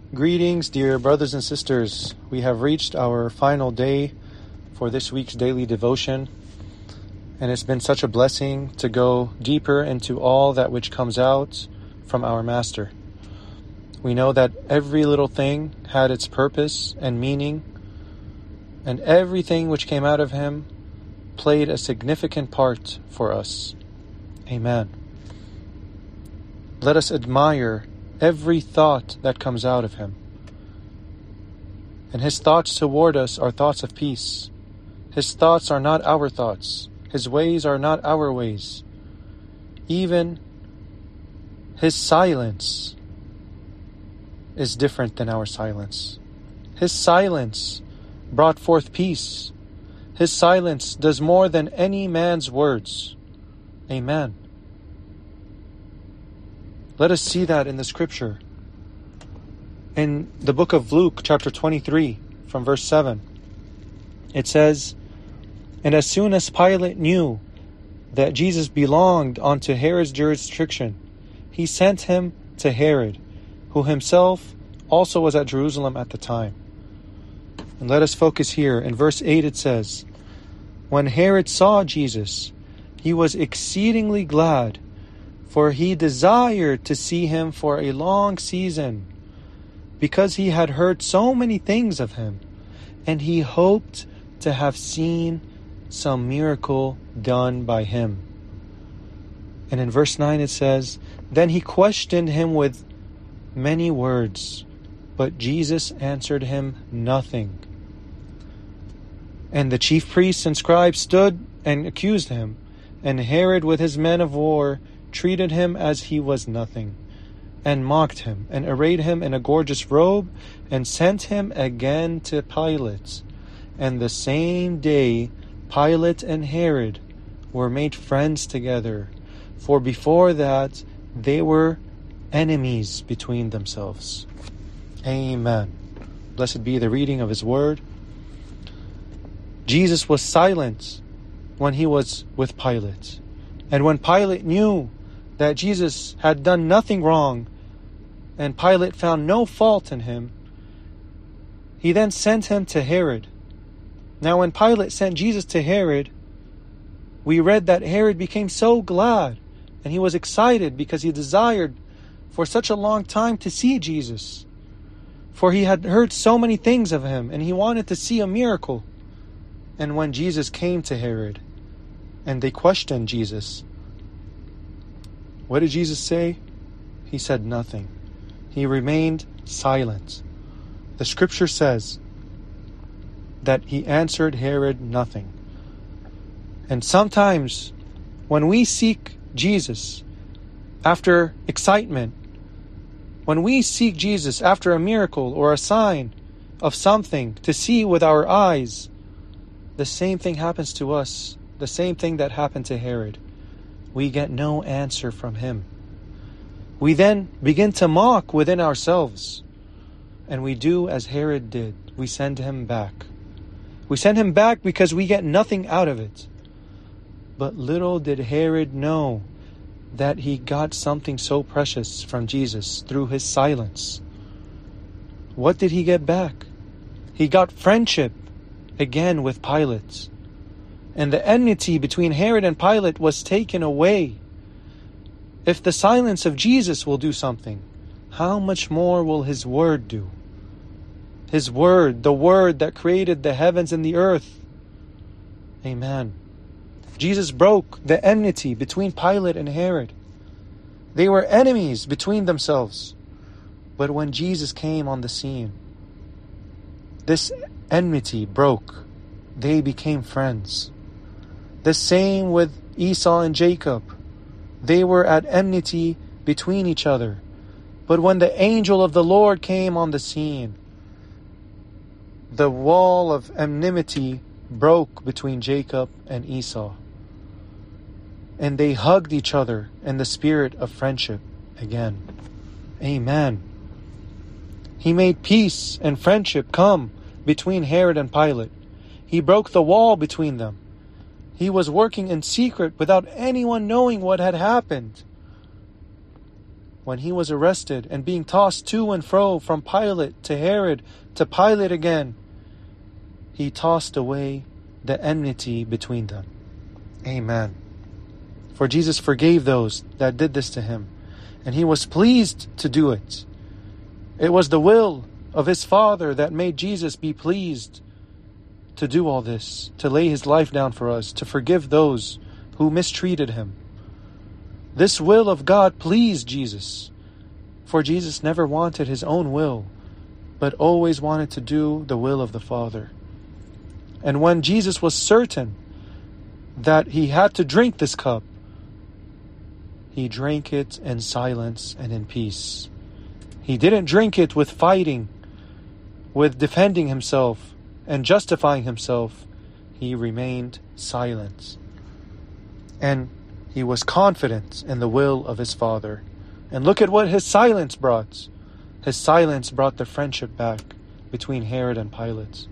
Greetings, dear brothers and sisters. We have reached our final day for this week's daily devotion, and it's been such a blessing to go deeper into all that which comes out from our Master. We know that every little thing had its purpose and meaning, and everything which came out of him played a significant part for us. Amen. Let us admire every thought that comes out of him. And his thoughts toward us are thoughts of peace. His thoughts are not our thoughts. His ways are not our ways. Even his silence is different than our silence. His silence brought forth peace. His silence does more than any man's words. Amen. Let us see that in the scripture. In the book of Luke, chapter 23, from verse 7, it says, "And as soon as Pilate knew that Jesus belonged unto Herod's jurisdiction, he sent him to Herod, who himself also was at Jerusalem at the time." And let us focus here. In verse 8 it says, "When Herod saw Jesus, he was exceedingly glad, for he desired to see him for a long season, because he had heard so many things of him, and he hoped to have seen some miracle done by him." And in verse 9 it says, "Then he questioned him with many words, but Jesus answered him nothing. And the chief priests and scribes stood and accused him, and Herod with his men of war treated him as he was nothing, and mocked him, and arrayed him in a gorgeous robe, and sent him again to Pilate. And the same day Pilate and Herod were made friends together, for before that they were enemies between themselves." Amen. Blessed be the reading of his word. Jesus was silent when he was with Pilate. And when Pilate knew that Jesus had done nothing wrong, and Pilate found no fault in him, he then sent him to Herod. Now when Pilate sent Jesus to Herod, we read that Herod became so glad, and he was excited because he desired for such a long time to see Jesus. For he had heard so many things of him, and he wanted to see a miracle. And when Jesus came to Herod, and they questioned Jesus, what did Jesus say? He said nothing. He remained silent. The scripture says that he answered Herod nothing. And sometimes when we seek Jesus after excitement, when we seek Jesus after a miracle or a sign of something to see with our eyes, the same thing happens to us, the same thing that happened to Herod. We get no answer from him. We then begin to mock within ourselves, and we do as Herod did. We send him back. We send him back because we get nothing out of it. But little did Herod know that he got something so precious from Jesus through his silence. What did he get back? He got friendship again with Pilate. And the enmity between Herod and Pilate was taken away. If the silence of Jesus will do something, how much more will his word do? His word, the word that created the heavens and the earth. Amen. Jesus broke the enmity between Pilate and Herod. They were enemies between themselves. But when Jesus came on the scene, this enmity broke. They became friends. The same with Esau and Jacob. They were at enmity between each other. But when the angel of the Lord came on the scene, the wall of enmity broke between Jacob and Esau. And they hugged each other in the spirit of friendship again. Amen. He made peace and friendship come between Herod and Pilate. He broke the wall between them. He was working in secret without anyone knowing what had happened. when he was arrested and being tossed to and fro from Pilate to Herod to Pilate again, he tossed away the enmity between them. Amen. For Jesus forgave those that did this to him, and he was pleased to do it. It was the will of his Father that made Jesus be pleased to do all this, to lay his life down for us, to forgive those who mistreated him. This will of God pleased Jesus, for Jesus never wanted his own will, but always wanted to do the will of the Father. And when Jesus was certain that he had to drink this cup, he drank it in silence and in peace. He didn't drink it with fighting, with defending himself and justifying himself. He remained silent. And he was confident in the will of his Father. And look at what his silence brought. His silence brought the friendship back between Herod and Pilate.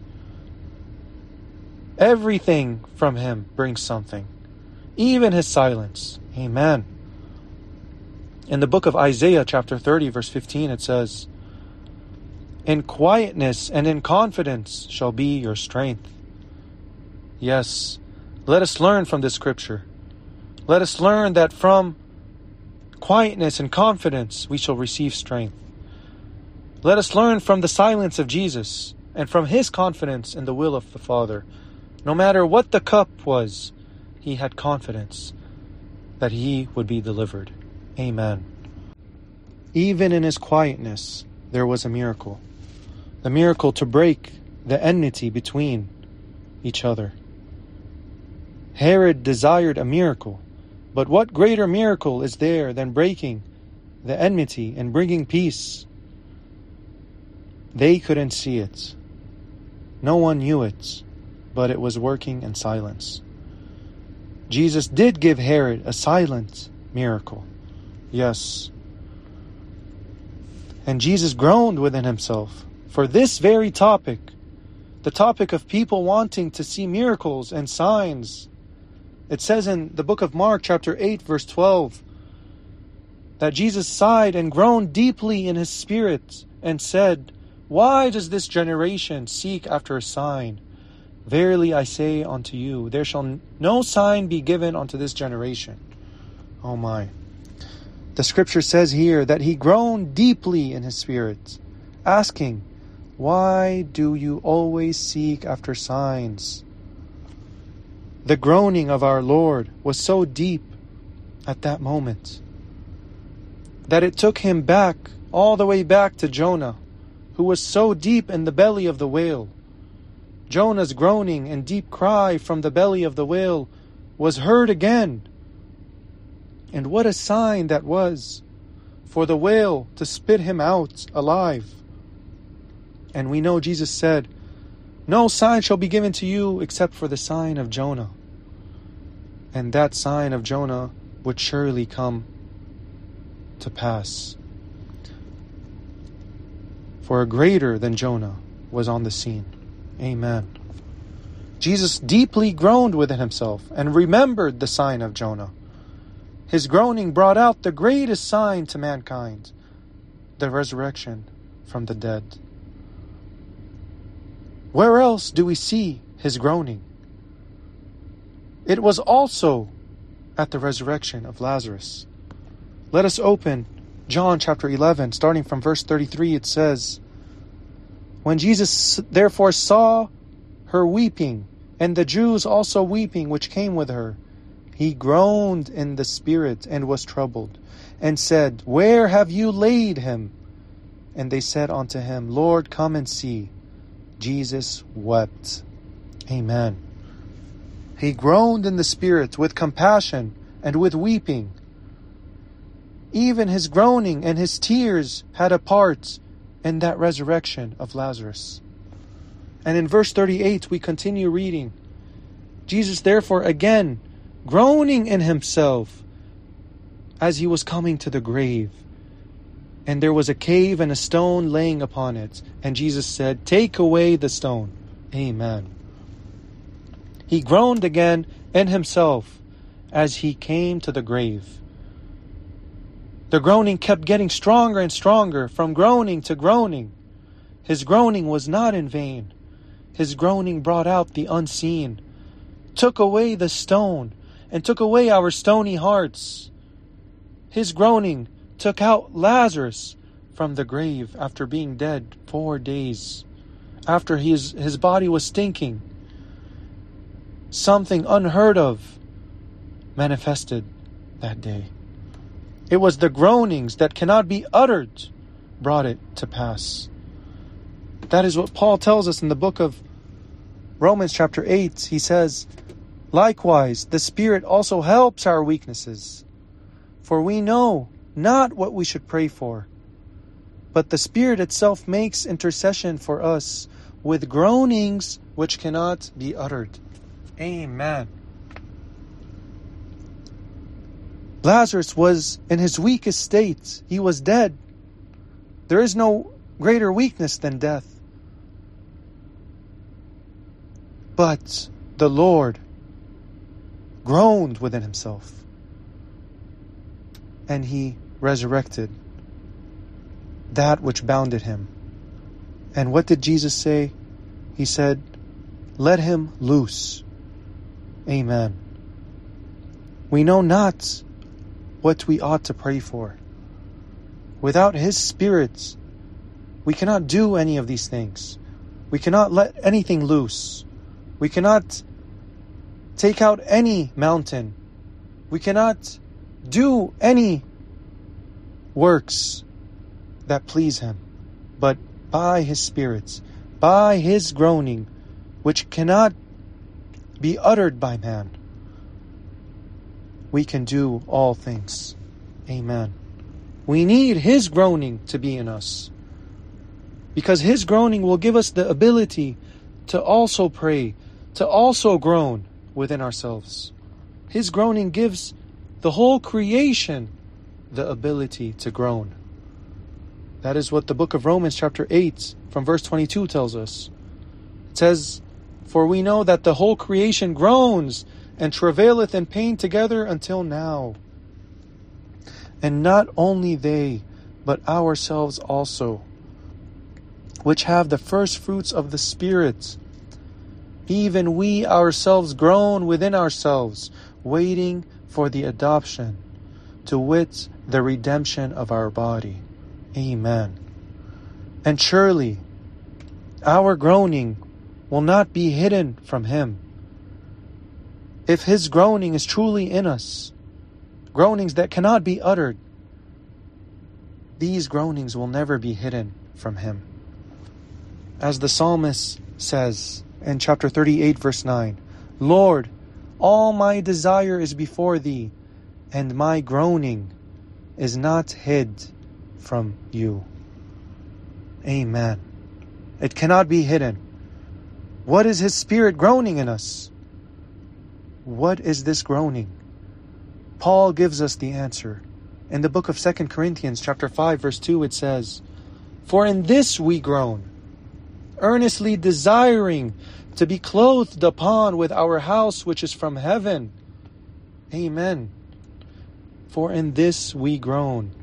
Everything from him brings something, even his silence. Amen. In the book of Isaiah, chapter 30, verse 15, it says, "In quietness and in confidence shall be your strength." Yes, let us learn from this scripture. Let us learn that from quietness and confidence we shall receive strength. Let us learn from the silence of Jesus and from his confidence in the will of the Father. No matter what the cup was, he had confidence that he would be delivered. Amen. Even in his quietness, there was a miracle. The miracle to break the enmity between each other. Herod desired a miracle, but what greater miracle is there than breaking the enmity and bringing peace? They couldn't see it. No one knew it, but it was working in silence. Jesus did give Herod a silent miracle. Yes. And Jesus groaned within himself for this very topic, the topic of people wanting to see miracles and signs. It says in the book of Mark, chapter 8, verse 12, that Jesus sighed and groaned deeply in his spirit and said, "Why does this generation seek after a sign? Verily I say unto you, there shall no sign be given unto this generation." Oh my. The scripture says here that he groaned deeply in his spirit, asking, "Why do you always seek after signs?" The groaning of our Lord was so deep at that moment that it took him back, all the way back to Jonah, who was so deep in the belly of the whale. Jonah's groaning and deep cry from the belly of the whale was heard again. And what a sign that was for the whale to spit him out alive. And we know Jesus said, "No sign shall be given to you except for the sign of Jonah." And that sign of Jonah would surely come to pass. For a greater than Jonah was on the scene. Amen. Jesus deeply groaned within himself and remembered the sign of Jonah. His groaning brought out the greatest sign to mankind, the resurrection from the dead. Where else do we see his groaning? It was also at the resurrection of Lazarus. Let us open John chapter 11, starting from verse 33. It says, "When Jesus therefore saw her weeping, and the Jews also weeping which came with her, he groaned in the spirit and was troubled, and said, Where have you laid him? And they said unto him, Lord, come and see. Jesus wept." Amen. He groaned in the spirit with compassion and with weeping. Even his groaning and his tears had a part in that resurrection of Lazarus. And in verse 38 we continue reading, Jesus therefore again groaning in himself as he was coming to the grave. And there was a cave and a stone laying upon it. And Jesus said, Take away the stone. Amen. He groaned again in himself as he came to the grave. The groaning kept getting stronger and stronger, from groaning to groaning. His groaning was not in vain. His groaning brought out the unseen, took away the stone, and took away our stony hearts. His groaning took out Lazarus from the grave after being dead 4 days, after his body was stinking. Something unheard of manifested that day. It was the groanings that cannot be uttered brought it to pass. That is what Paul tells us in the book of Romans chapter 8. He says, likewise, the Spirit also helps our weaknesses, for we know not what we should pray for, but the Spirit itself makes intercession for us with groanings which cannot be uttered. Amen. Lazarus was in his weakest state. He was dead. There is no greater weakness than death. But the Lord groaned within himself, and he resurrected that which bounded him. And what did Jesus say? He said, let him loose. Amen. We know not what we ought to pray for. Without His Spirit, we cannot do any of these things. We cannot let anything loose. We cannot take out any mountain. We cannot do any works that please Him. But by His Spirit, by His groaning, which cannot be uttered by man, we can do all things. Amen. We need His groaning to be in us, because His groaning will give us the ability to also pray, to also groan within ourselves. His groaning gives the whole creation the ability to groan. That is what the book of Romans chapter 8 from verse 22 tells us. It says, for we know that the whole creation groans and travaileth in pain together until now. And not only they, but ourselves also, which have the first fruits of the Spirit, even we ourselves groan within ourselves, waiting for the adoption, to wit, the redemption of our body. Amen. And surely our groaning will not be hidden from Him. If His groaning is truly in us, groanings that cannot be uttered, these groanings will never be hidden from Him. As the psalmist says in chapter 38 verse 9, Lord, all my desire is before Thee, and my groaning is not hid from You. Amen. It cannot be hidden. What is His Spirit groaning in us? What is this groaning? Paul gives us the answer. In the book of 2 Corinthians chapter 5 verse 2 it says, for in this we groan, earnestly desiring to be clothed upon with our house which is from heaven. Amen. For in this we groan.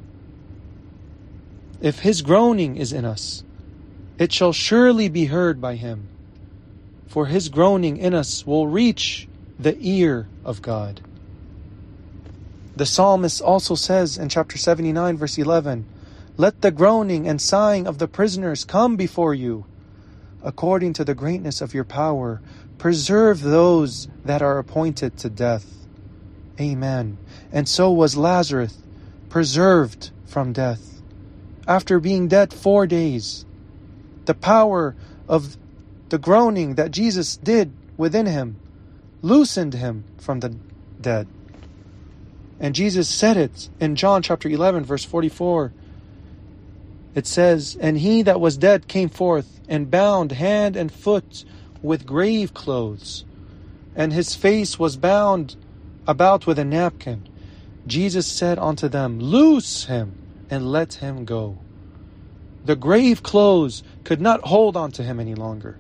If His groaning is in us, it shall surely be heard by Him. For His groaning in us will reach the ear of God. The psalmist also says in chapter 79 verse 11, let the groaning and sighing of the prisoners come before You. According to the greatness of Your power, preserve those that are appointed to death. Amen. And so was Lazarus preserved from death, after being dead 4 days. The power of the groaning that Jesus did within Him loosened Him from the dead. And Jesus said it in John chapter 11 verse 44. It says, and he that was dead came forth, and bound hand and foot with grave clothes, and his face was bound about with a napkin. Jesus said unto them, loose him, and let him go. The grave clothes could not hold on to him any longer.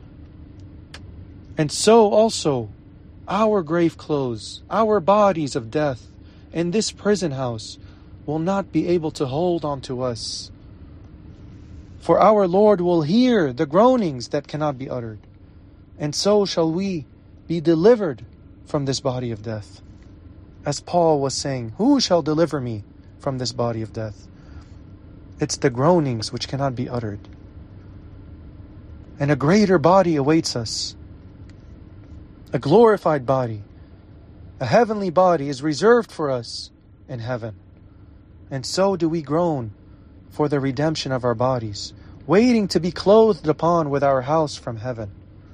And so also, our grave clothes, our bodies of death, in this prison house, will not be able to hold on to us. For our Lord will hear the groanings that cannot be uttered, and so shall we be delivered from this body of death. As Paul was saying, who shall deliver me from this body of death? It's the groanings which cannot be uttered. And a greater body awaits us. A glorified body, a heavenly body is reserved for us in heaven. And so do we groan for the redemption of our bodies, waiting to be clothed upon with our house from heaven.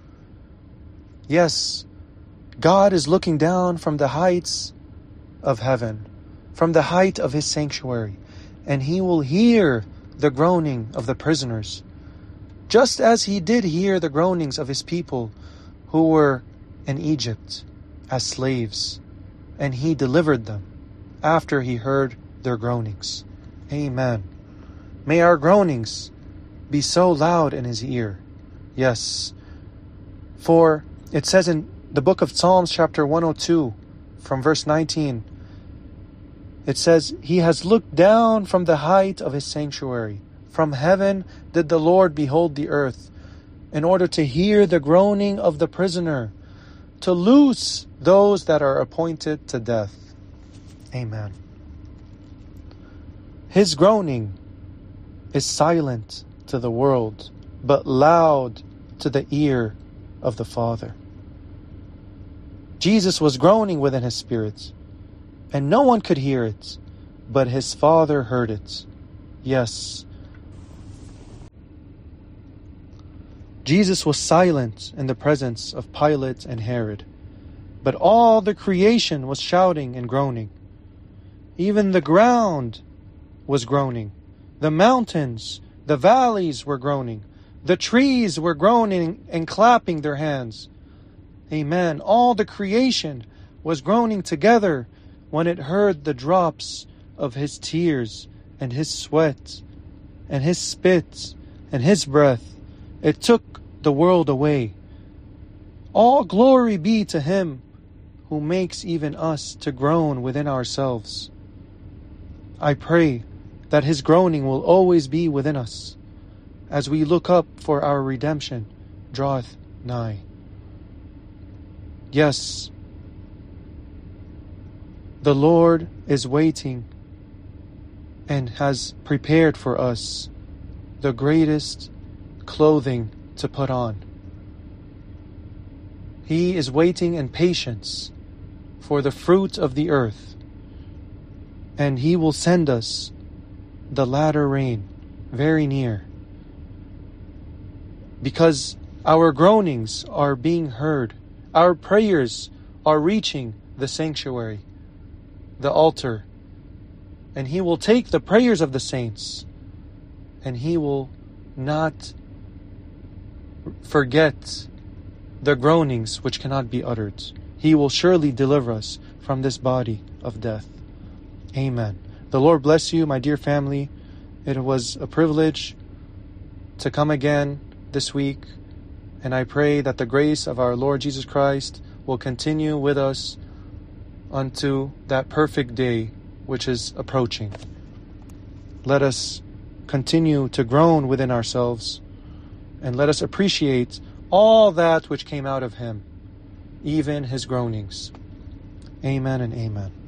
Yes, God is looking down from the heights of heaven, from the height of His sanctuary, and He will hear the groaning of the prisoners, just as He did hear the groanings of His people who were in Egypt as slaves, and He delivered them after He heard their groanings. Amen. May our groanings be so loud in His ear. Yes, for it says in the book of Psalms chapter 102 from verse 19, it says, He has looked down from the height of His sanctuary. From heaven did the Lord behold the earth, in order to hear the groaning of the prisoner, to loose those that are appointed to death. Amen. His groaning is silent to the world, but loud to the ear of the Father. Jesus was groaning within His spirit, and no one could hear it, but His Father heard it. Yes, Jesus was silent in the presence of Pilate and Herod, but all the creation was shouting and groaning. Even the ground was groaning. The mountains, the valleys were groaning. The trees were groaning and clapping their hands. Amen. All the creation was groaning together when it heard the drops of His tears and His sweat and His spit and His breath. It took the world away. All glory be to Him who makes even us to groan within ourselves. I pray that His groaning will always be within us as we look up for our redemption draweth nigh. Yes, the Lord is waiting and has prepared for us the greatest clothing to put on. He is waiting in patience for the fruit of the earth, and He will send us the latter rain very near, because our groanings are being heard. Our prayers are reaching the sanctuary, the altar, and He will take the prayers of the saints, and He will not forget the groanings which cannot be uttered. He will surely deliver us from this body of death. Amen. The Lord bless you, my dear family. It was a privilege to come again this week, and I pray that the grace of our Lord Jesus Christ will continue with us unto that perfect day which is approaching. Let us continue to groan within ourselves, and let us appreciate all that which came out of Him, even His groanings. Amen and amen.